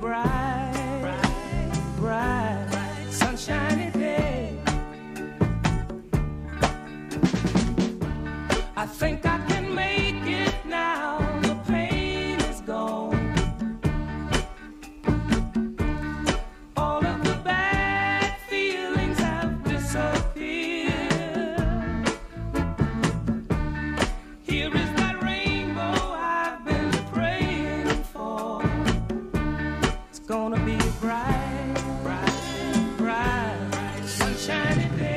bright, bright, sunshiny day. I think I can make it now. The pain is gone. All of the bad feelings have disappeared. Here is that rainbow I've been praying for. It's gonna be a bright, bright, bright, sunshiny day.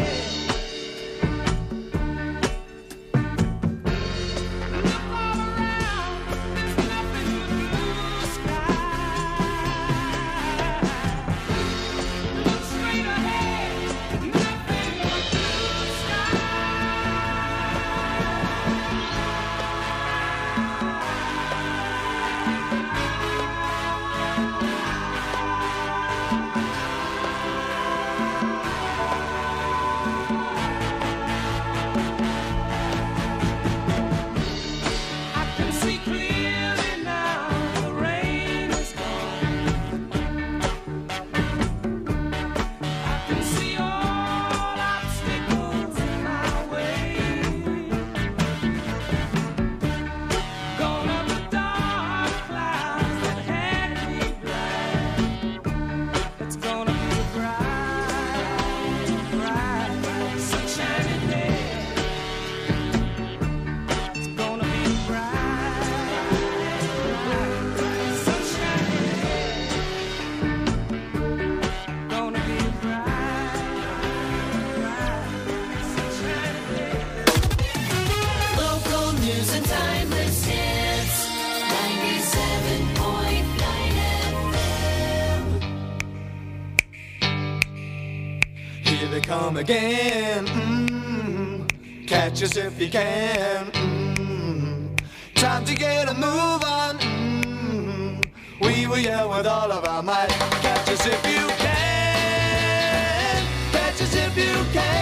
Come again, catch us if you can. Time to get a move on. We will yell with all of our might. Catch us if you can. Catch us if you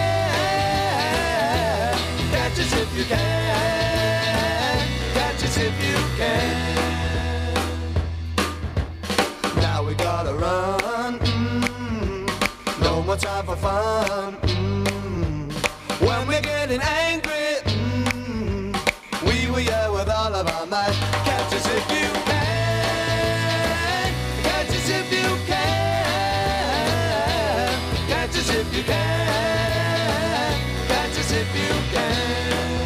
can. Catch us if you can. Catch us if you can. Now we gotta run. No more time for fun. When we're getting angry, we will yell with all of our might. Catch us if you can. Catch us if you can. Catch us if you can. Catch us if you can.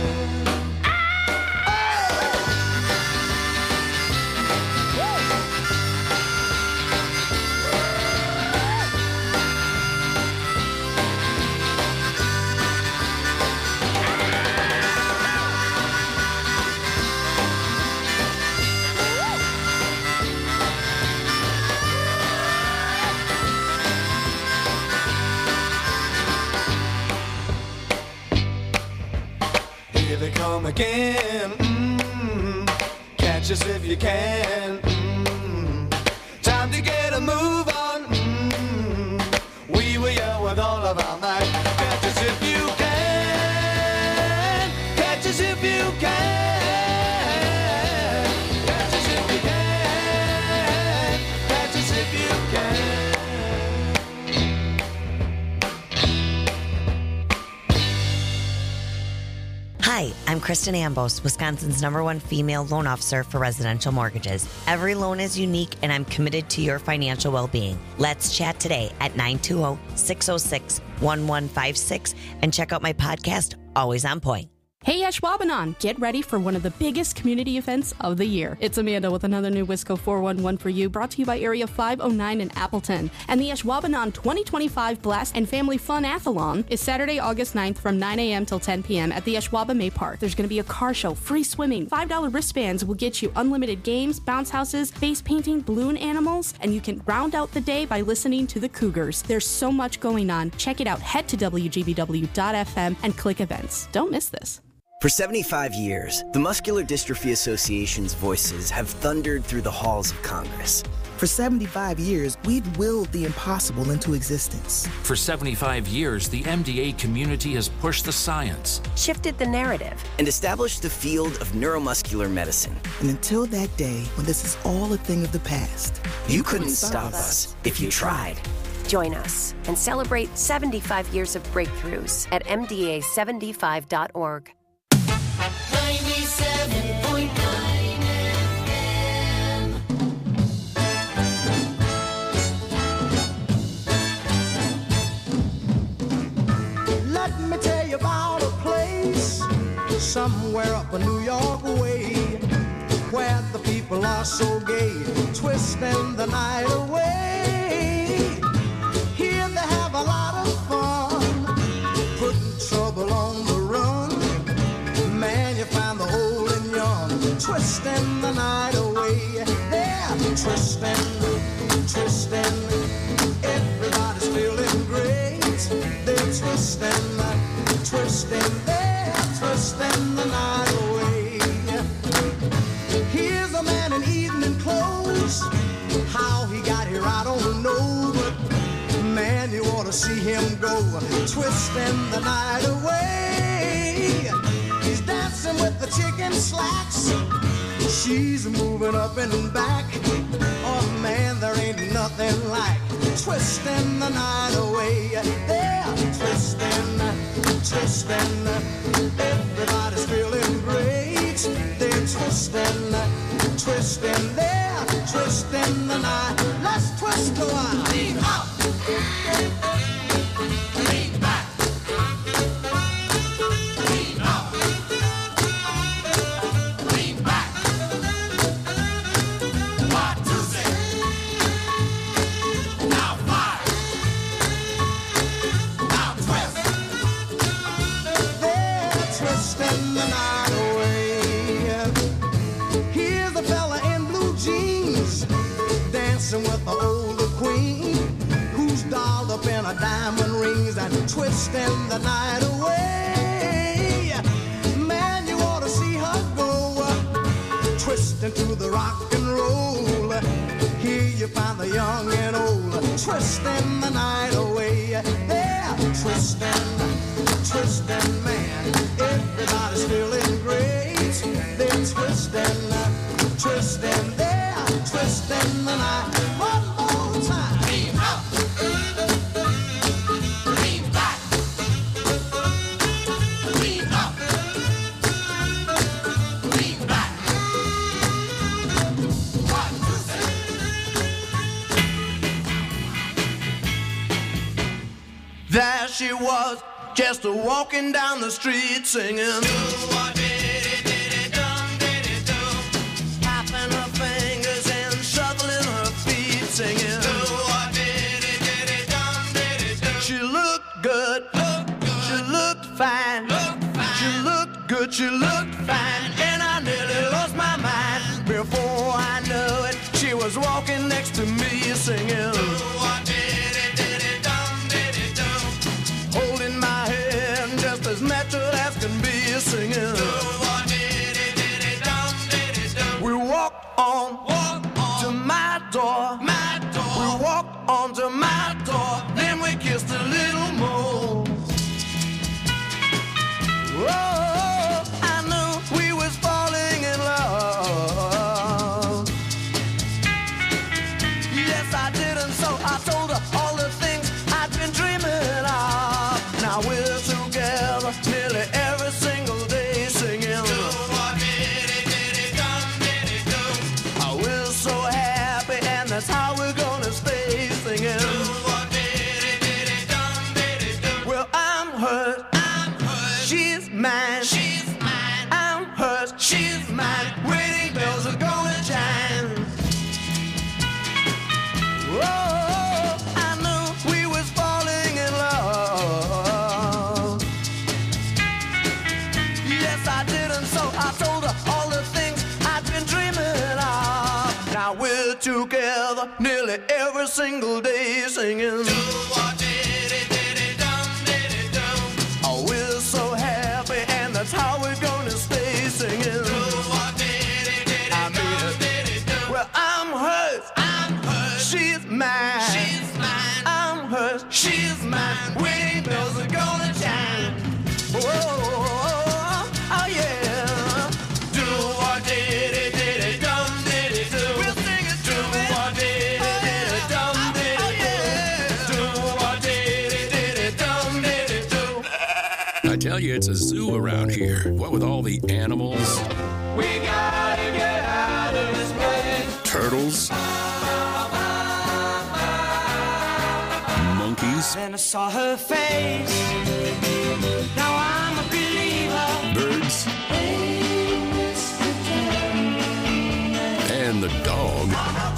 Come again, catch us if you can. Time to get a move on. We will yell with all of our might. Catch us if you can. Catch us if you can. Catch us if you can. Catch us if you can. Hi, I'm Kristen Ambos, Wisconsin's #1 female loan officer for residential mortgages. Every loan is unique, and I'm committed to your financial well-being. Let's chat today at 920-606-1156 and check out my podcast, Always On Point. Hey, Ashwaubenon! Get ready for one of the biggest community events of the year. It's Amanda with another new Wisco 411 for you, brought to you by Area 509 in Appleton. And the Ashwaubenon 2025 Blast and Family Fun-Athlon is Saturday, August 9th from 9 a.m. till 10 p.m. at the Ashwaubenon May Park. There's going to be a car show, free swimming, $5 wristbands will get you unlimited games, bounce houses, face painting, balloon animals, and you can round out the day by listening to the Cougars. There's so much going on. Check it out. Head to WGBW.FM and click events. Don't miss this. For 75 years, the Muscular Dystrophy Association's voices have thundered through the halls of Congress. For 75 years, we've willed the impossible into existence. For 75 years, the MDA community has pushed the science, shifted the narrative, and established the field of neuromuscular medicine. And until that day when this is all a thing of the past, you couldn't stop us if you tried. Join us and celebrate 75 years of breakthroughs at MDA75.org. 97.9 FM. Let me tell you about a place somewhere up in New York way, where the people are so gay, twisting the night away. Here they have a lot of fun, putting trouble on the run. Man, you find the old and young, twisting the night away. They're twisting, twisting. Everybody's feeling great. They're twisting, twisting. They're twisting the night away. Here's a man in evening clothes. How he got here, I don't know. But man, you ought to see him go, twisting the night away. He's dancing with the chicken slacks. She's moving up and back. Oh man, there ain't nothing like twisting the night away. They're twisting, twisting. Everybody's feeling great. They're twisting, twisting. They're twisting the night. Let's twist a while. Lean up. Lean back. Lean up. Lean back. 1, 2, 6. Now 5. Now twist. They're twisting the night away. Here's a fella in blue jeans, dancing with the older queen, who's dolled up in her diamond rings and twisting the night away. Man, you ought to see her go, twisting to the rock and roll. Here you find the young and old, twisting the night away. They're twisting, twisting, man. Everybody's feeling great. They're twisting, twisting. They're twisting the night. One more time. Lean up. Lean back. Lean up. Lean back. 1, 2, 3. There she was, just walking down the street singing. Tapping her fingers and shuffling her feet singing. She looked good. She looked fine. She looked good. She looked fine. And I nearly lost my mind. Before I knew it, she was walking next to me singing. Holding my hand just as natural as can be singing. We walked on to my door. We walked on to my door. Then we kissed a little more. Oh, I knew we was falling in love. Yes, I did, and so I told her all the things I'd been dreaming of. Now we're together nearly every single day singing. We're so happy, and that's how we're gonna stay singing. Well, I'm hers. She's mine. I'm hers. She's mine. Wedding bells are gonna chime. Oh, I knew we was falling in love. Yes, I did, and so I told her all the things I'd been dreaming of. Now we're together nearly every single day singing. Oh, we're so happy, and that's That's how we're gonna stay singing. Well, I'm hers. She's mine. I'm hers. She's mine. Wedding bells are gonna chime. Oh, yeah. Do what did dum did do. We'll sing it. Do what did dum did do. Do what did dum did do. I tell you, it's a zoo around here. What with all the animals? We gotta get out of this place. Turtles. Monkeys. Then I saw her face. Now I'm a believer. Birds. And the dog.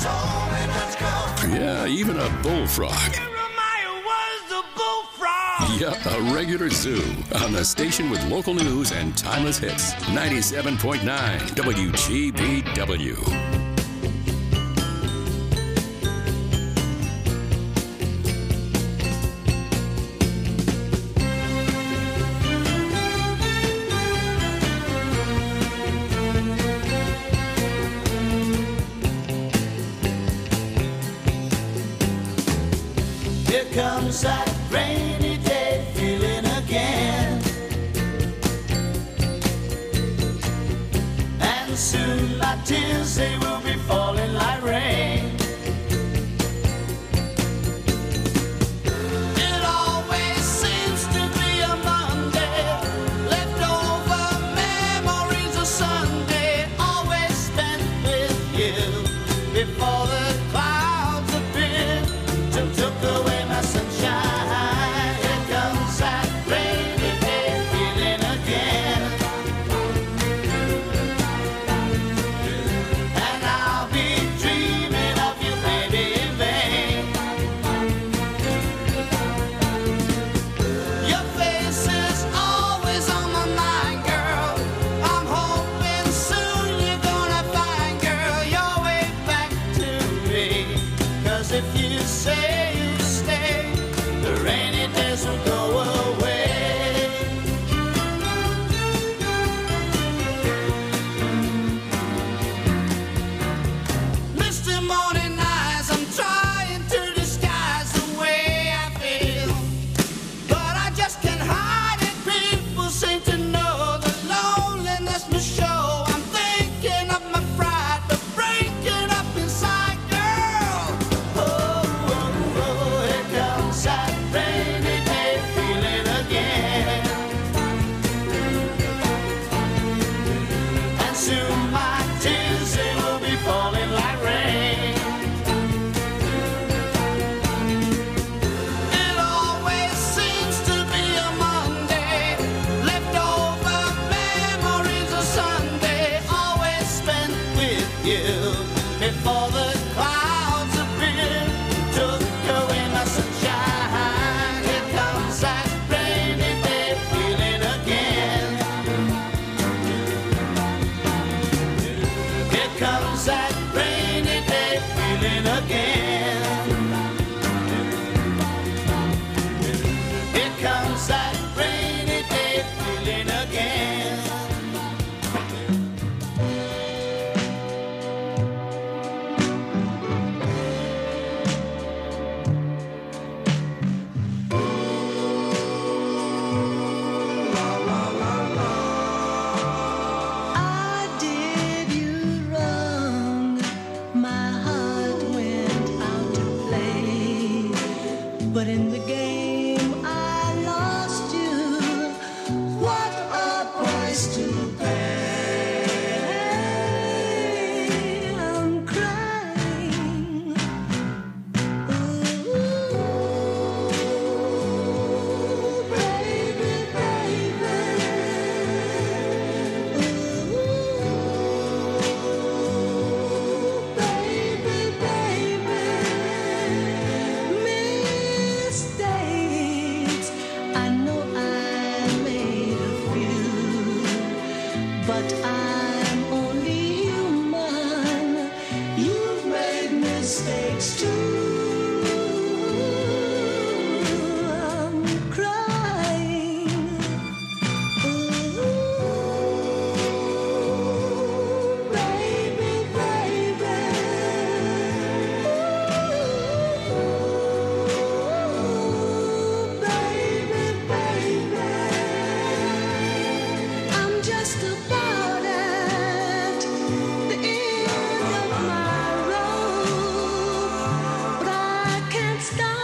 Yeah, even a bullfrog. Jeremiah was the bullfrog. Yeah, a regular zoo on the station with local news and timeless hits. 97.9 WGBW. Here comes that rainy day feeling again. And soon my tears, they will be falling like rain. It always seems to be a Monday, leftover memories of Sunday, always spent with you before the clouds appeared and took away my sunshine. Here comes that rainy day feeling again. And I'll be dreaming of you, baby, in vain. Your face is always on my mind, girl. I'm hoping soon you're gonna find, girl, your way back to me. 'Cause if you say you stay, the rainy days will go away. Misty morning eyes, I'm trying to disguise the way I feel, but I just can't hide it. People seem to know the loneliness must show. I'm thinking of my pride, the breaking up inside, girl. Oh, oh, oh, here comes that rainy day feeling again. And soon my tears, they will be falling like rain. It always seems to be a Monday, leftover memories of Sunday, always spent with you before the clouds appear, took away my sunshine. Here comes that rainy day feeling again. Here comes that rainy day feeling again. Here comes that rainy day feeling again. I did you wrong. My heart went out to play, but in the game I lost you. What a price to pay! I'm crying. Ooh, baby, baby. Mistakes, I know I made a few, but I'm only human. You've made mistakes too. I'm crying. Ooh.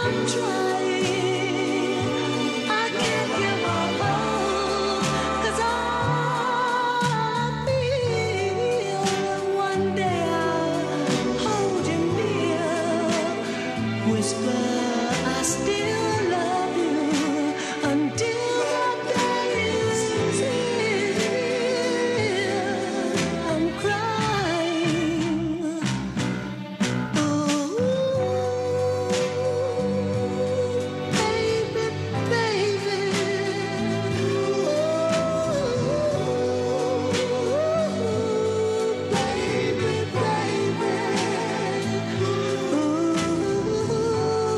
I'm trying. I can't give up hope, 'cause I feel one day I'll hold you near, whisper I still love you until that day is here. I'm crying. Ooh, baby, baby. Ooh, baby, baby. Ooh,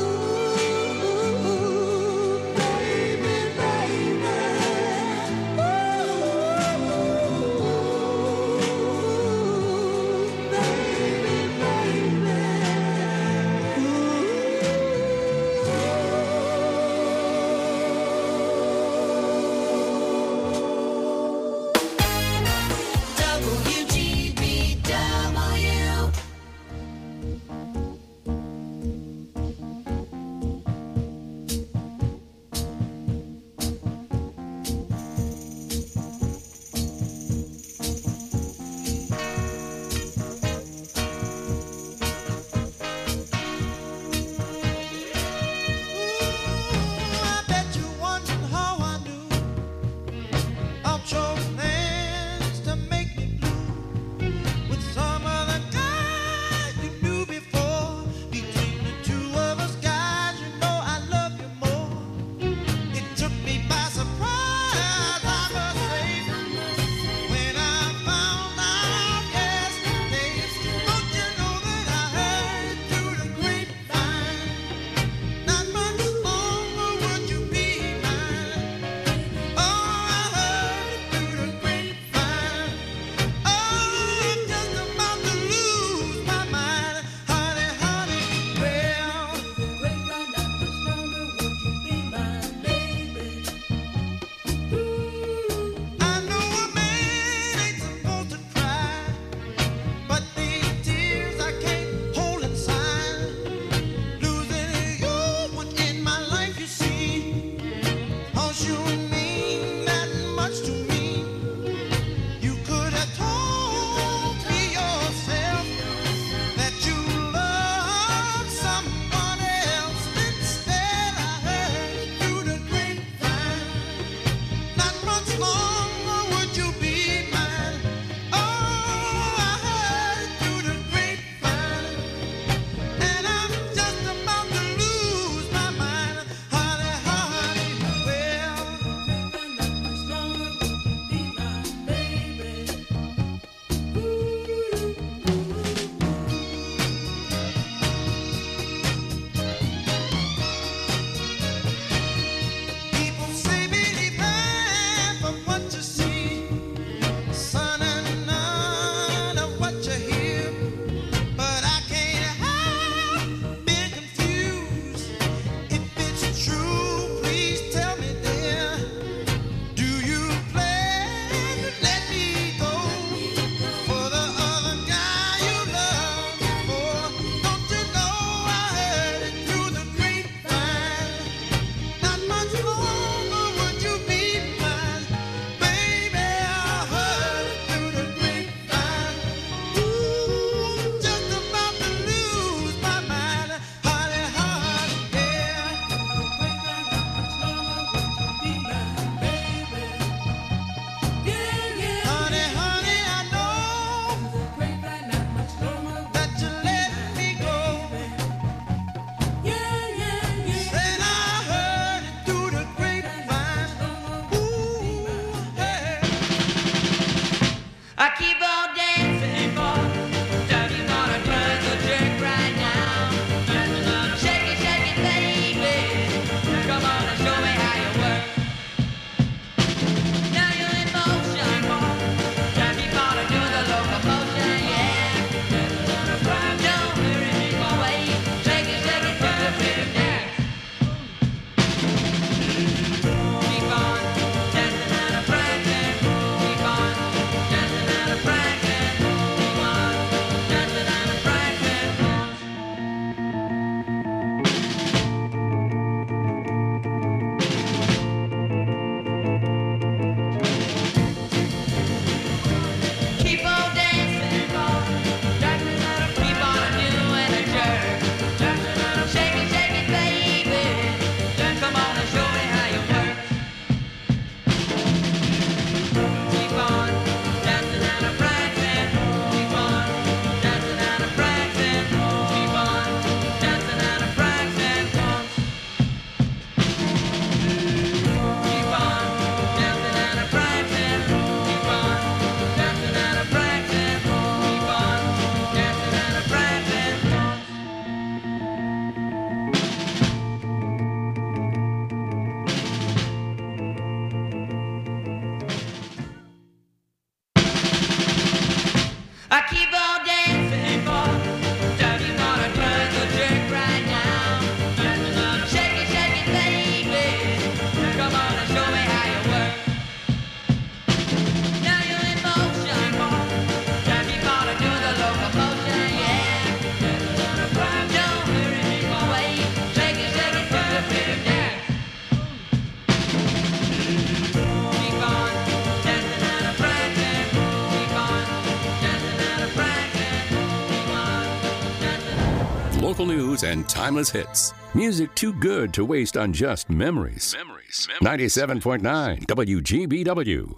news and timeless hits. Music too good to waste on just memories. 97.9 WGBW.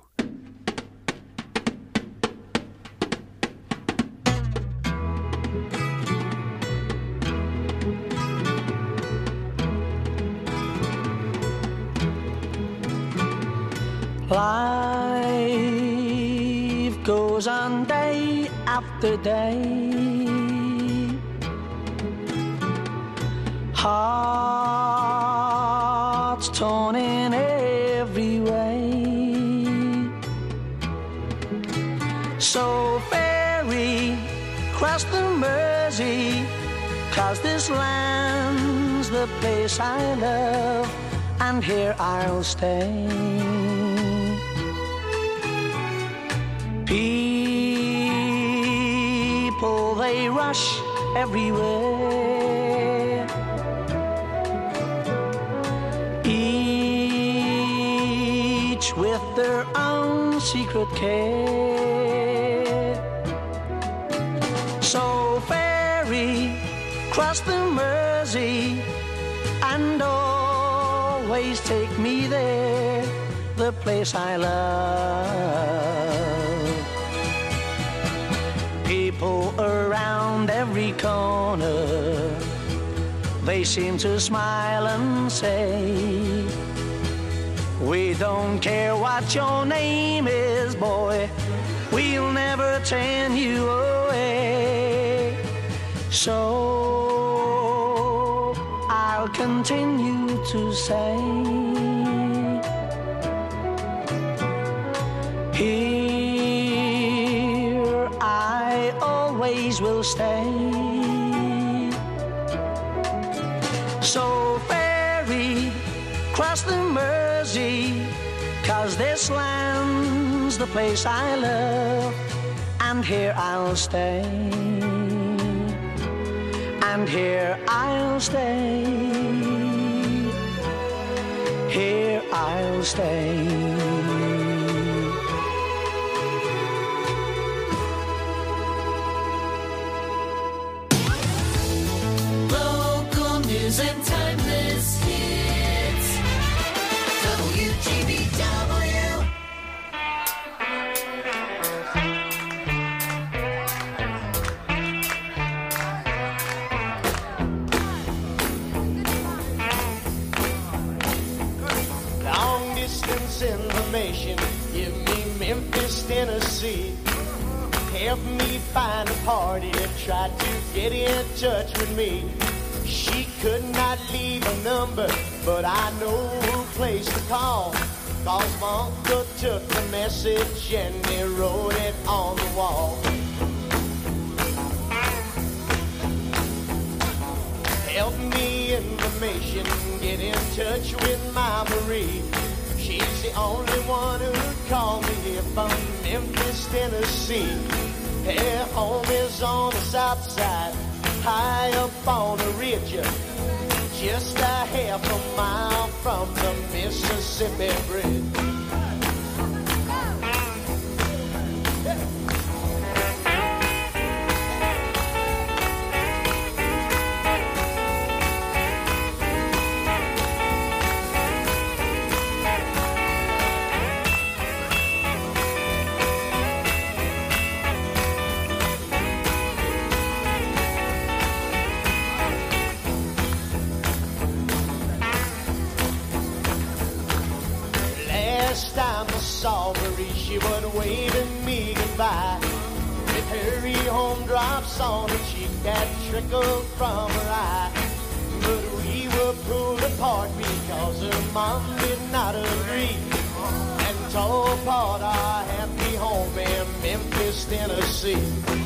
Life goes on day after day. Hearts torn in every way. So ferry cross the Mersey, 'cause this land's the place I love, and here I'll stay. People, they rush everywhere, each with their own secret care. So ferry, cross the Mersey, and always take me there, the place I love. People around every corner, they seem to smile and say, we don't care what your name is, boy, we'll never turn you away. So I'll continue to say, here I always will stay. So ferry, cross the Mersey, 'cause this land's the place I love, and here I'll stay, and here I'll stay, here I'll stay. And timeless hits. WGBW. Long distance information, give me Memphis, Tennessee. Help me find a party that tried to get in touch with me. She could not leave a number, but I know who place to call. 'Cause my uncle took the message and he wrote it on the wall. Help me information, get in touch with my Marie. She's the only one who'd call me here from Memphis, Tennessee. Her home is on the south side, high up on a ridge, just a half a mile from the Mississippi Bridge. Time I saw Marie, she was waving me goodbye. With hurry home drops on her cheek that trickled from her eye. But we were pulled apart because her mom did not agree, and tore apart our happy home in Memphis, Tennessee.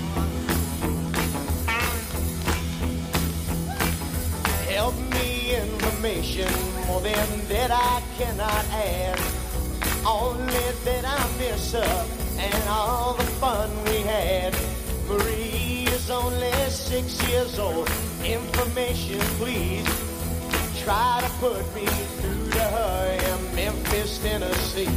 Help me information, more than that I cannot add. Only that I miss her and all the fun we had. Marie is only 6 years old. Information, please. Try to put me through to her in Memphis, Tennessee.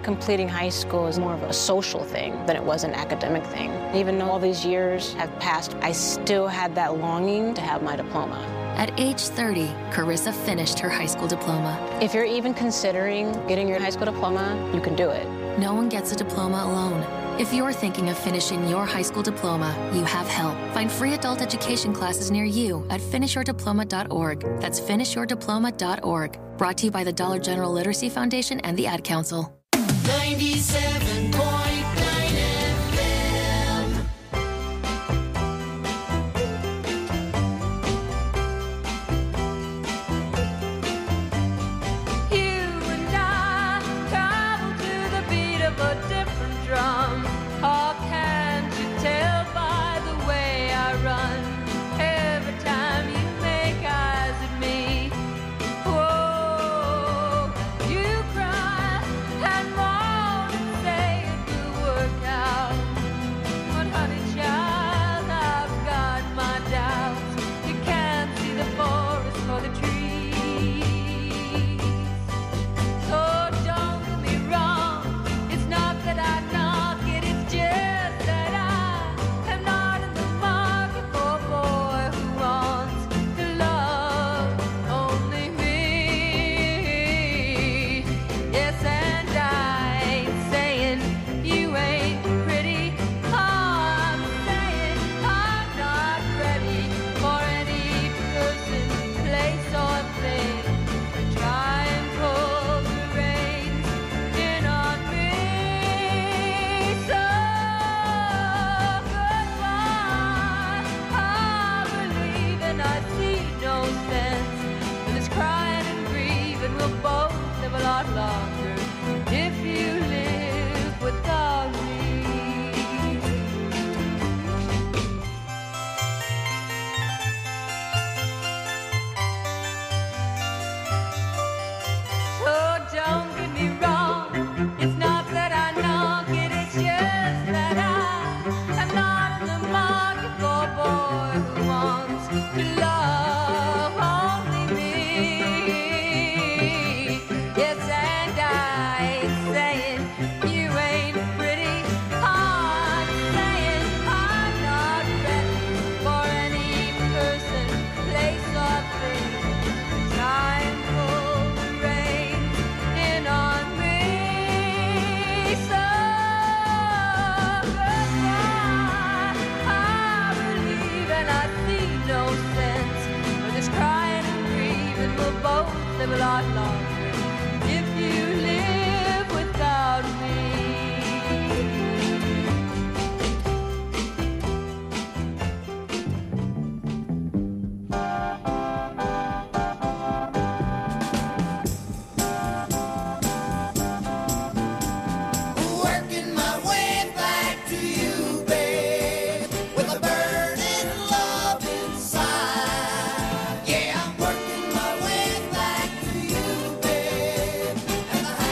completing high school is more of a social thing than it was an academic thing. Even though all these years have passed, I still had that longing to have my diploma. At age 30, Carissa finished her high school diploma. If you're even considering getting your high school diploma, you can do it. No one gets a diploma alone. If you're thinking of finishing your high school diploma, you have help. Find free adult education classes near you at finishyourdiploma.org. That's finishyourdiploma.org. Brought to you by the Dollar General Literacy Foundation and the Ad Council. 97.9 FM. You and I travel to the beat of a different drum. Oh, can't you tell by the way I run? Every time you make eyes at me, whoa, you cry and moan and say it will work out. But honey child, I've got my doubts. You can't see the forest for the trees. So don't get me wrong, it's not that I knock it, it's just that I am not in the market for a boy who wants to love only me. Yes, and I ain't saying you ain't pretty. I'm saying I'm not ready for any person, place, or thing to try and pull the reins in on me. So goodbye. I believe and I see no sense in this crying and grieving. We'll both live a lot longer if you live without me. So don't get me wrong, it's not that I knock it, it's just that I am not in the market for a boy who wants to love only me. Yes, and I ain't saying you ain't pretty. I'm saying I'm not ready for any person, place, or thing to try and pull the reins in on me. So goodbye. I believe and I see no sense for this crying and grieving. We'll both live a lot longer if you live without me. Working my way back to you, babe, with a burning love inside. Yeah, I'm working my way back to you, babe, and the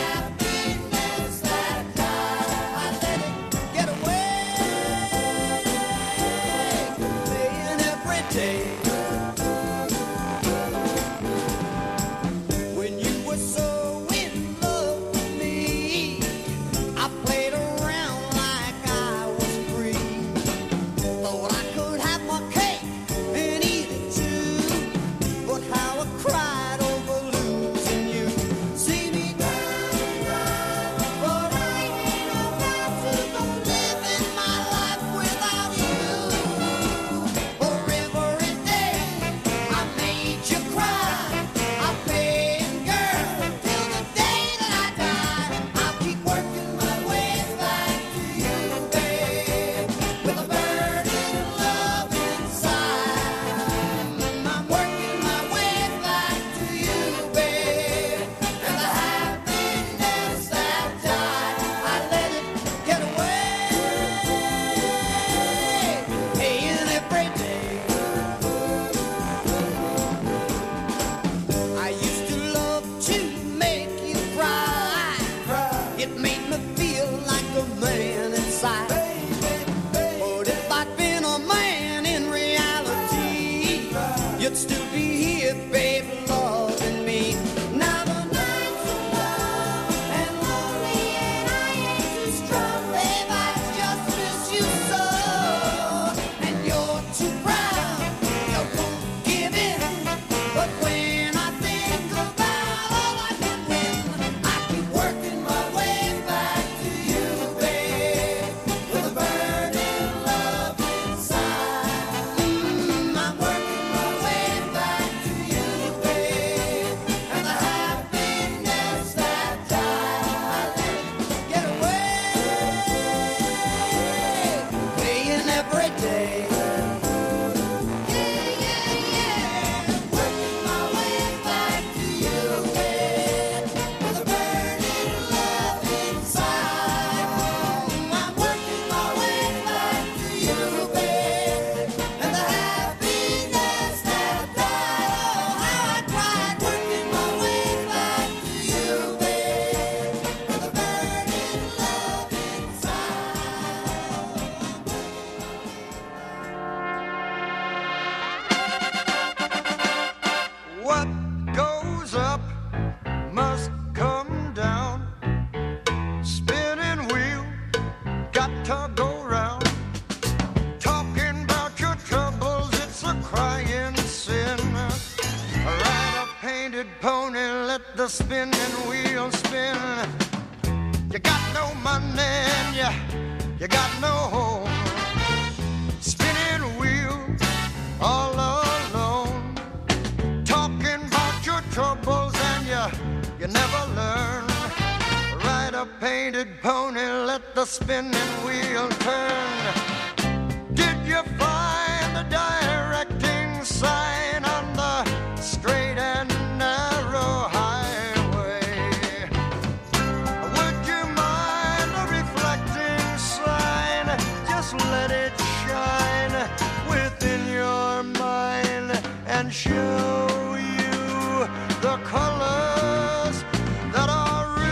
pony, let the spinning wheel spin. You got no money and you got no home. Spinning wheel all alone. Talking about your troubles and you never learn. Ride a painted pony, let the spinning wheel turn. Did you find the directing sign on the straight and narrow highway? Would you mind a reflecting sign? Just let it shine within your mind and show you the colors that are real.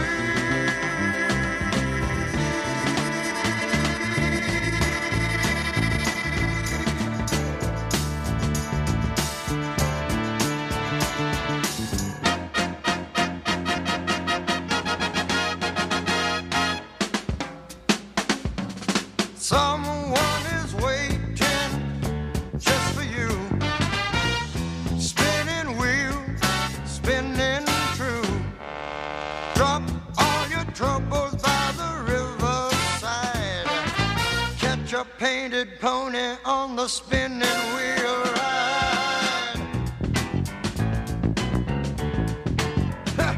Someone is waiting just for you. Spinning wheel, spinning true. Drop all your troubles by the riverside. Catch a painted pony on the spinning wheel ride. Ha!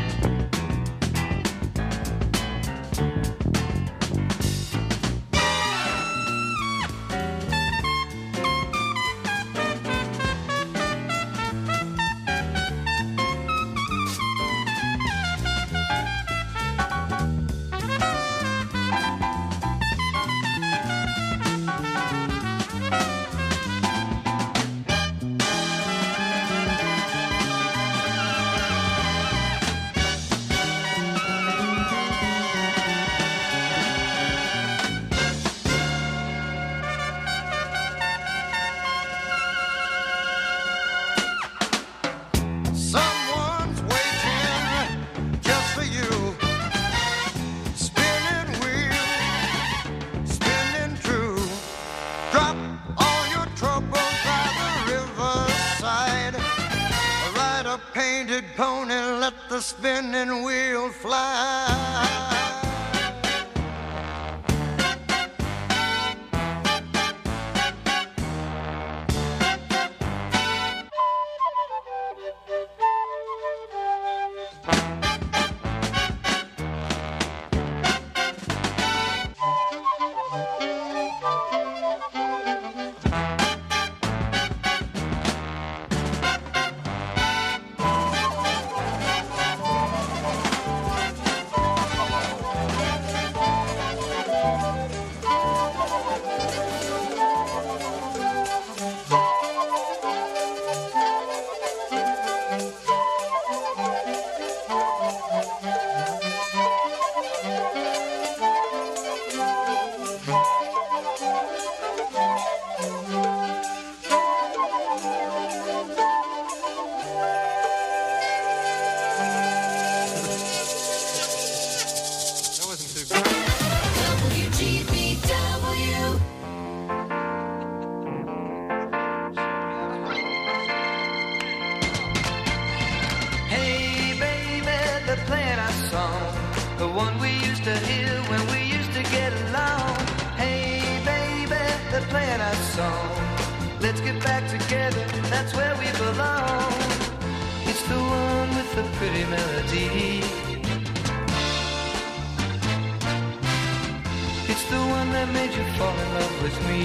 Someone's waiting just for you. Spinning wheel, spinning true. Drop all your troubles by the riverside. Ride a painted pony, let the spinning wheel fly. WGBW. Hey baby, they're playing our song, the one we used to hear when we used to get along. Hey baby, they're playing our song, let's get back together, that's where we belong. It's the one with the pretty melody, it's the one that made you fall in love with me.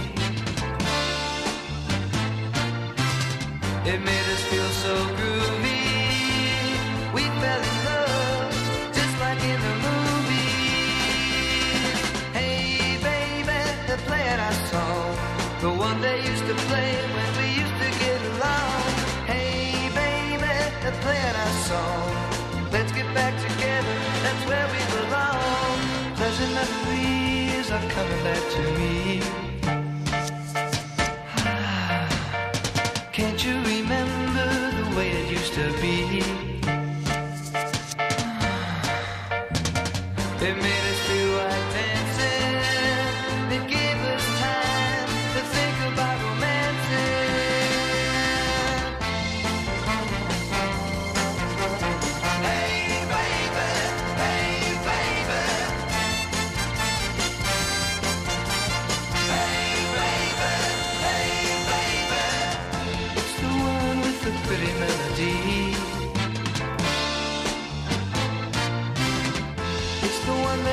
It made us feel so groovy, we fell in love, just like in the movies. Hey baby, they're playing our song, the one they used to play when we used to get along. Hey baby, they're playing our song, let's get back together, that's where we belong. Pleasant memories are coming back to me. Can't you remember the way it used to be? It made us feel like dancing, it gave us time to think about romancing.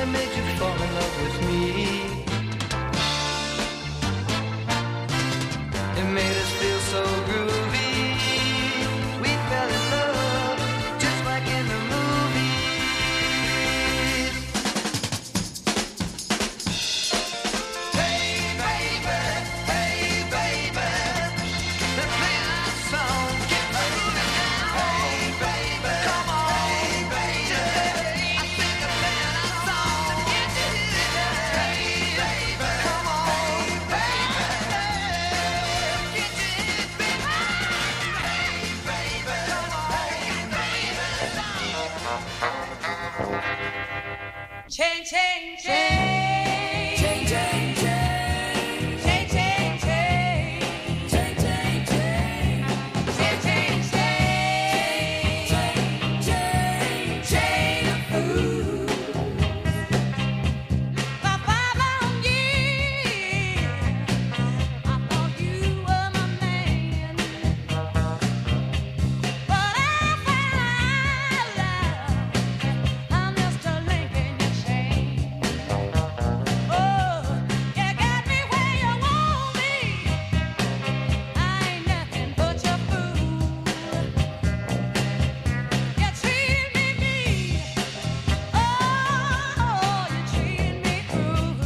that made you fall in love with me. It made us feel so groovy. We fell in love just like in the movies. Hey baby, they're playing our song. Get moving now. Hey baby, come on. Hey baby, I think they're playing our song. Get you here. Hey baby, come on. Hey baby, get you here, baby. Hey baby, come on. Hey baby. Change, change, change. Change, change, change. Change, change, change. Change, change, change. Change, change, change. Change, change of food. For 5 long years, I thought you were my man. But I found I'm just a link in your chain. Oh, you got me where you want me. I ain't nothing but your fool. You treat me mean. Oh, you treat me cruel.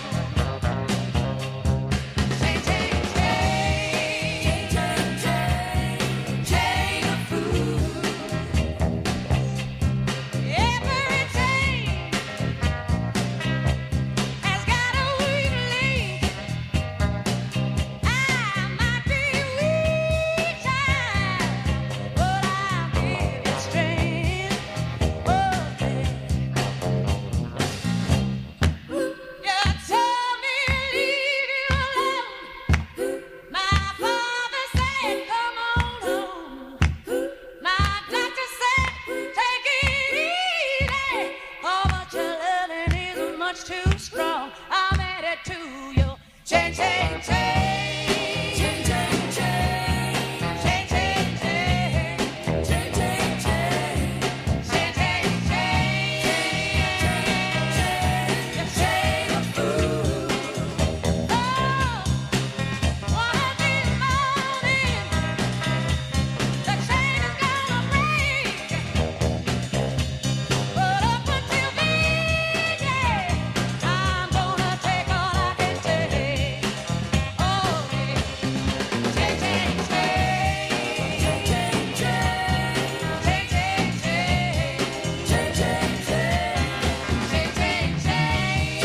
Change, change, change. Change, change, change. Chain of food. Every chain has got a weak link. I might be weak time, but I'll give you strength. Oh, you told me leave you alone. My father said come on home. My doctor said take it easy. Oh, but your loving is much too strong. I'm headed to you. Change, change, change. Change, change, change. Change, change, change. Change, change, change. Change, change, change. Your chain of food. Oh, one of these mornings, the chain is gonna break. But up until then, yeah, I'm gonna take all I can take. Oh, yeah. Change, change, change. Change, change, change. Change, change, change. Change, change, change. Change, change, change.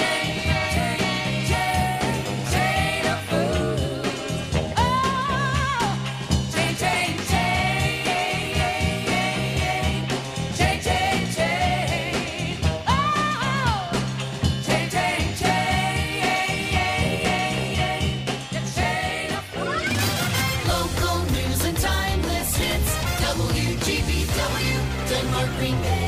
Chain of food. Oh, change, change, change. Change, change, change. Oh, change, change, change. Your chain of food. Local news and timeless hits. WGBW, Denmark, Green Bay.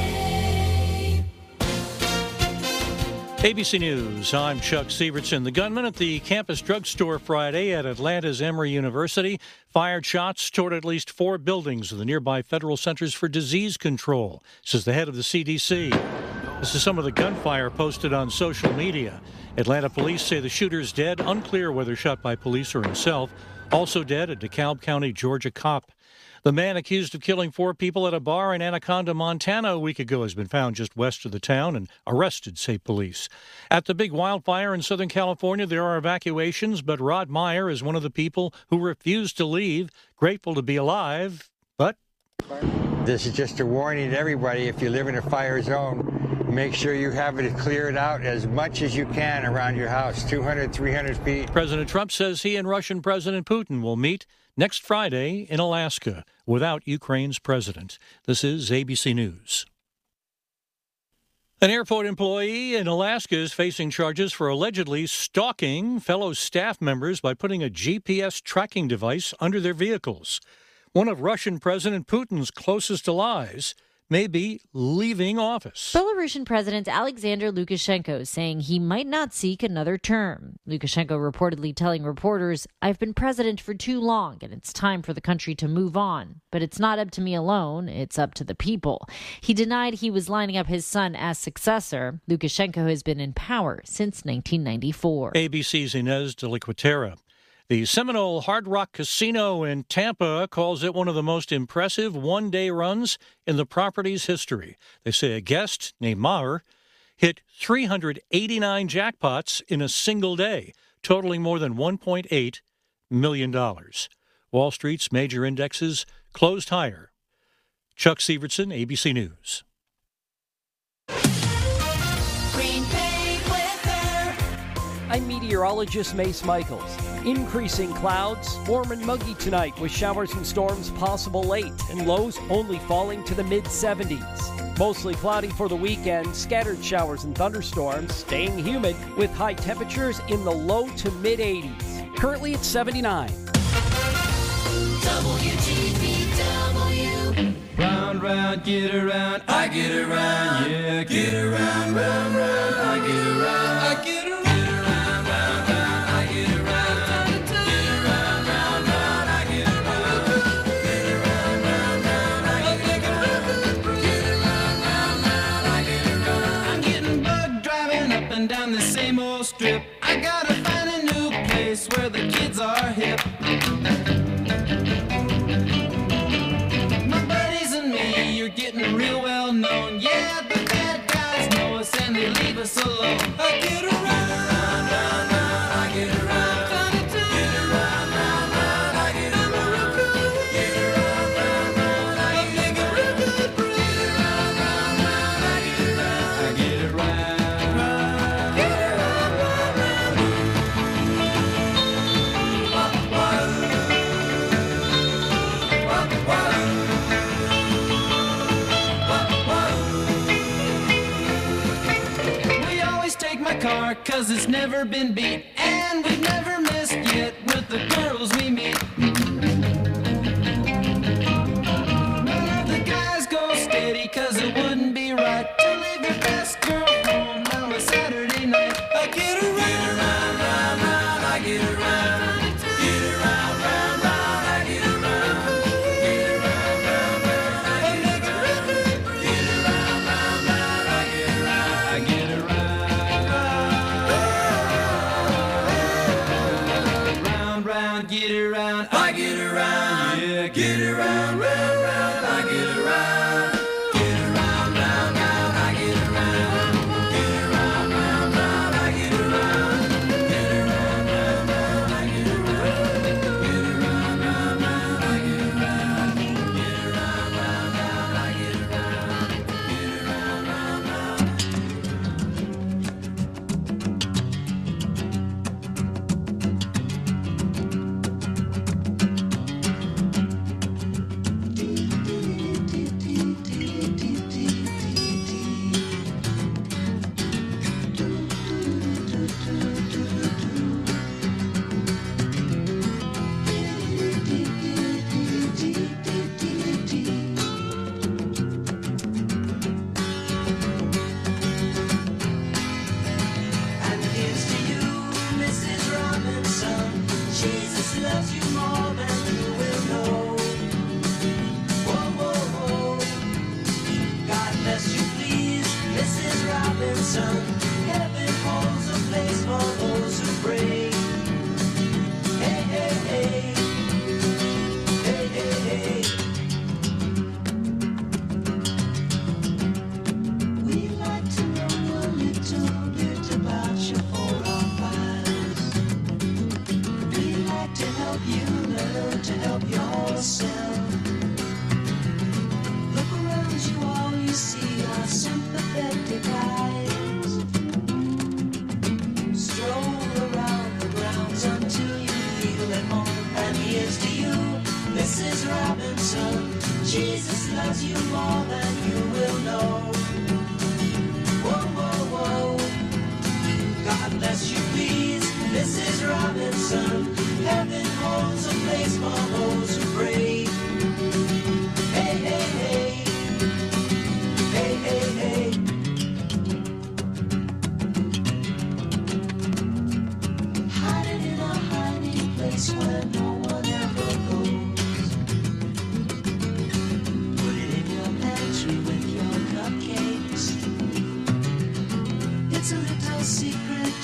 ABC News, I'm Chuck Severson. The gunman at the campus drugstore Friday at Atlanta's Emory University fired shots toward at least 4 buildings of the nearby Federal Centers for Disease Control, says the head of the CDC. This is some of the gunfire posted on social media. Atlanta police say the shooter's dead, unclear whether shot by police or himself. Also dead, a DeKalb County, Georgia cop. The man accused of killing 4 people at a bar in Anaconda, Montana a week ago has been found just west of the town and arrested, say police. At the big wildfire in Southern California, there are evacuations, but Rod Meyer is one of the people who refused to leave, grateful to be alive, but... This is just a warning to everybody. If you live in a fire zone, make sure you have it cleared out as much as you can around your house, 200, 300 feet. President Trump says he and Russian President Putin will meet next Friday in Alaska without Ukraine's president. This is ABC News. An airport employee in Alaska is facing charges for allegedly stalking fellow staff members by putting a GPS tracking device under their vehicles. One of Russian President Putin's closest allies may be leaving office. Belarusian President Alexander Lukashenko saying he might not seek another term. Lukashenko reportedly telling reporters, "I've been president for too long and it's time for the country to move on. But it's not up to me alone, it's up to the people." He denied he was lining up his son as successor. Lukashenko has been in power since 1994. ABC's Inez de la Cuetara. The Seminole Hard Rock Casino in Tampa calls it one of the most impressive one-day runs in the property's history. They say a guest named Maher hit 389 jackpots in a single day, totaling more than $1.8 million. Wall Street's major indexes closed higher. Chuck Sievertson, ABC News. I'm meteorologist Mace Michaels. Increasing clouds, warm and muggy tonight with showers and storms possible late and lows only falling to the mid-70s. Mostly cloudy for the weekend, scattered showers and thunderstorms, staying humid with high temperatures in the low to mid-80s. Currently it's 79. WGBW. Round, round, get around, I get around, yeah, get around, round, round, I get around, I get around. Down the same old strip, I gotta find a new place where the kids are hip. My buddies and me, you're getting real well known. Yeah, the bad guys know us and they leave us alone. I get around, round, round, round, I get around. Get around, round, round, I get around. Get around, round, round, I get around. Get around, round, round, I get around. I get around. Car, 'cause it's never been beat, and we've never missed yet with the girls we meet. None of the guys go steady, 'cause it wouldn't be right to leave your best girl home on a Saturday night. I get around, round, round, round, I get around. Get around, round, round, I get around. Get around, round, round, I get around. Get around, round, round, I get around. I get around. Get around, I get around, yeah, get around, round, round, I get around. Get around, round, round, I get around. Get around, round, round, I get around. Get around, round, round, I get around. Get around, round, round, I get around. Get around, round, round, I get around. Get around, round, round. And here's to you, Mrs. Robinson. Jesus loves you more than you will know. Whoa, whoa, whoa. God bless you, please, Mrs. Robinson. Heaven holds a place for those who pray. Hey, hey, hey. Hey, hey, hey. We'd like to know a little bit about your 405s. We'd like to help you learn to help yourself. Look around you, all you see are sympathetic eyes. Stroll around the grounds until you feel at home. And here's to you, Mrs. Robinson. Jesus loves you more than you will know. Whoa, whoa, whoa. God bless you, please, Mrs. Robinson. Heaven holds a place for those who pray. Hey, hey, hey.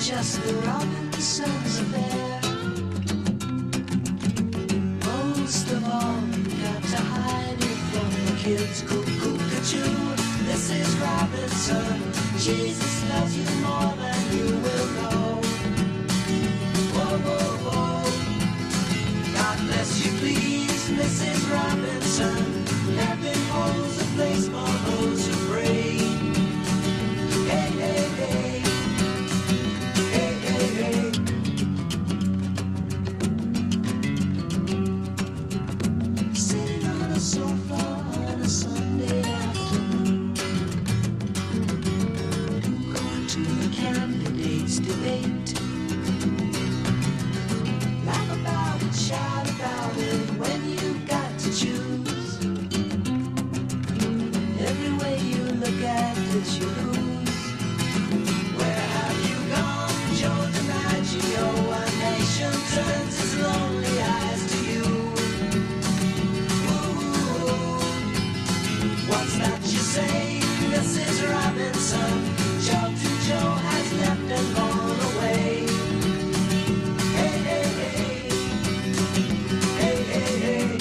just the Robinsons affair. Most of all, you got to hide it from the kids. Cuckoo-ca-choo, this is Robinson. Jesus loves you more than you will know. Whoa, whoa, whoa. God bless you, please, Mrs. Robinson. Heaven holds a place for those who pray. Hey, hey, hey. Hey, hey, hey. Sitting on a sofa on a Sunday afternoon, going to the candidates' debate. Laugh about it, shout about it when you got to choose. Every way you look at it, you lose. Where have you gone, Joe DiMaggio? A nation turns its lonely eyes to you. Ooh, what's that you say, Mrs. Robinson? Joe to Joe has left and gone away. Hey, hey, hey. Hey, hey, hey.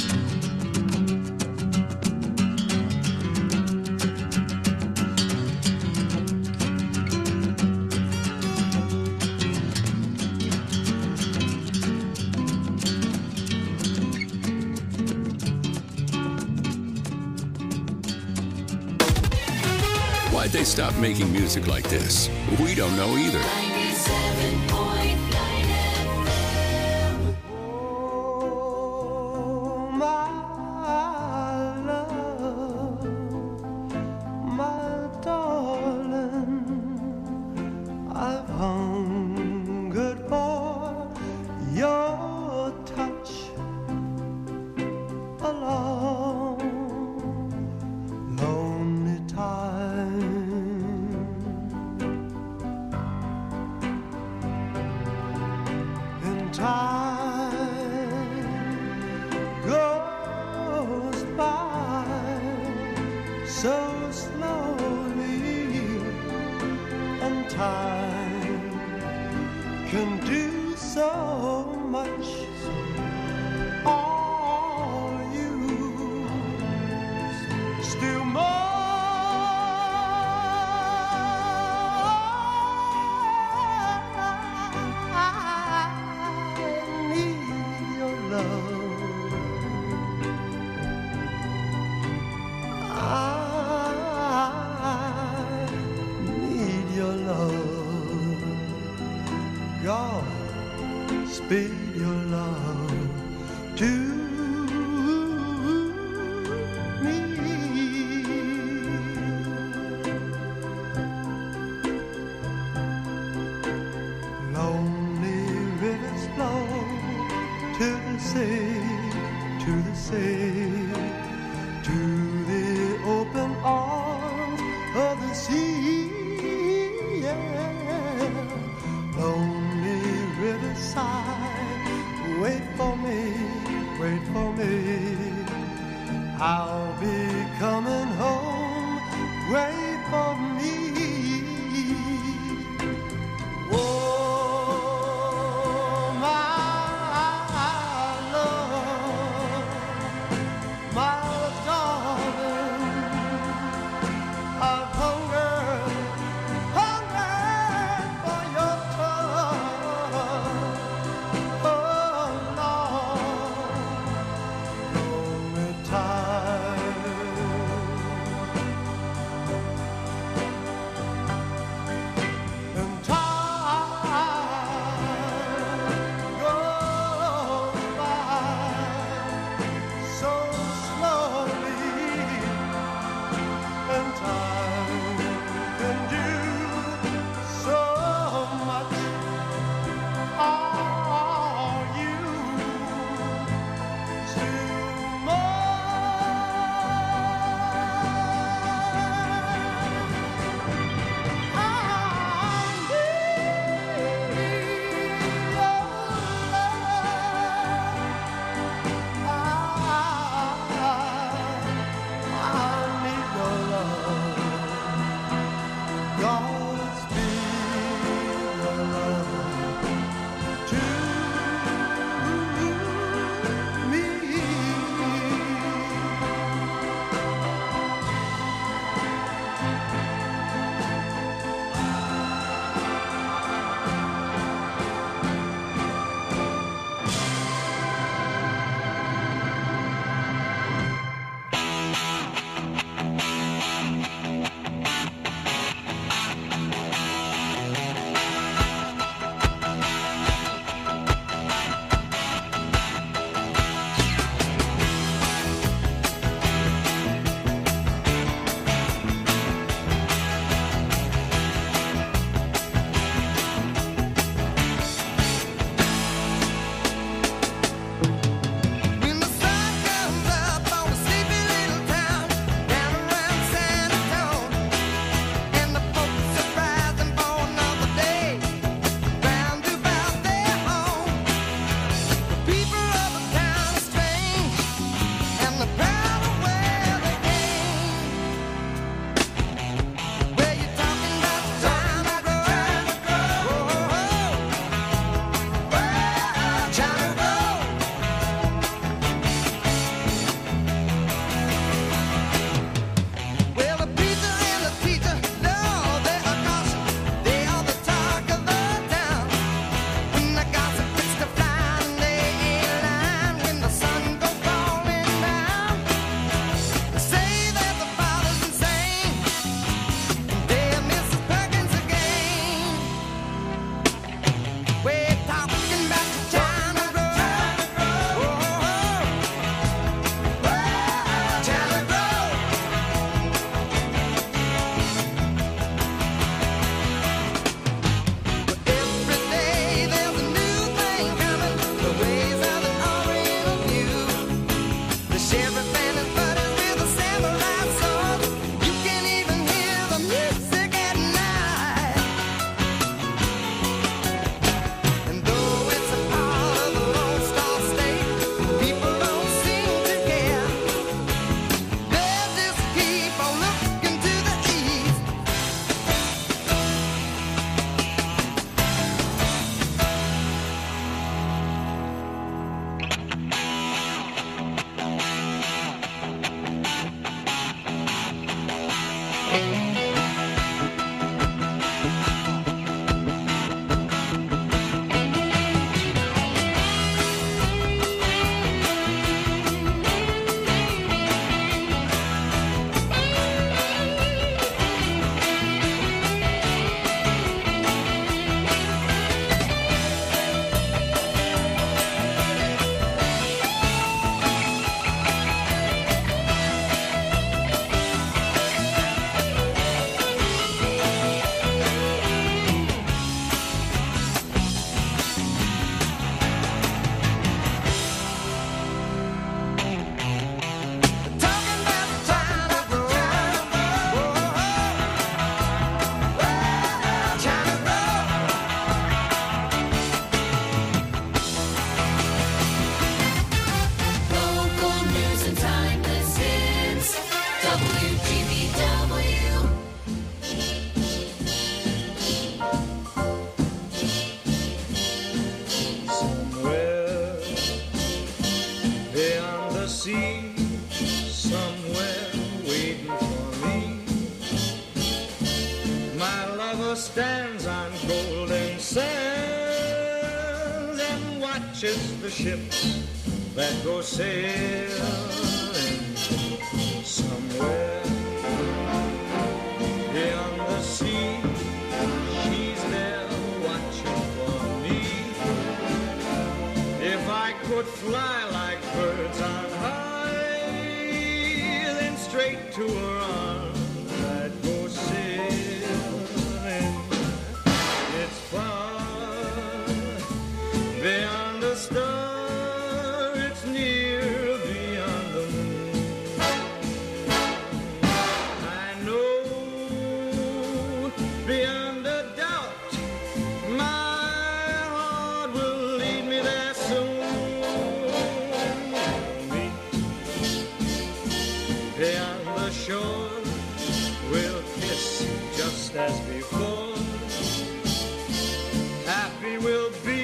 Why'd they stop making music like this? We don't know either. 97.9 FM. Oh, my love, my darling, I've hungered for your touch a long, lonely time. And time goes by so slowly, and time can do so much. All you still more. I need your love. I need your love. God, speed your love to me. Lonely rivers flow to the sea, to the sea, to the open arms of the sea. Yeah. Lonely riverside, wait stands on golden sands and watches the ships that go sailing somewhere beyond the sea. She's there watching for me. If I could fly like birds on high, then straight to her arms I'd go sailing. It's far beyond the star, it's near beyond the moon. I know beyond a doubt my heart will lead me there soon. Meet beyond the shore, we'll kiss just as before. Happy we'll be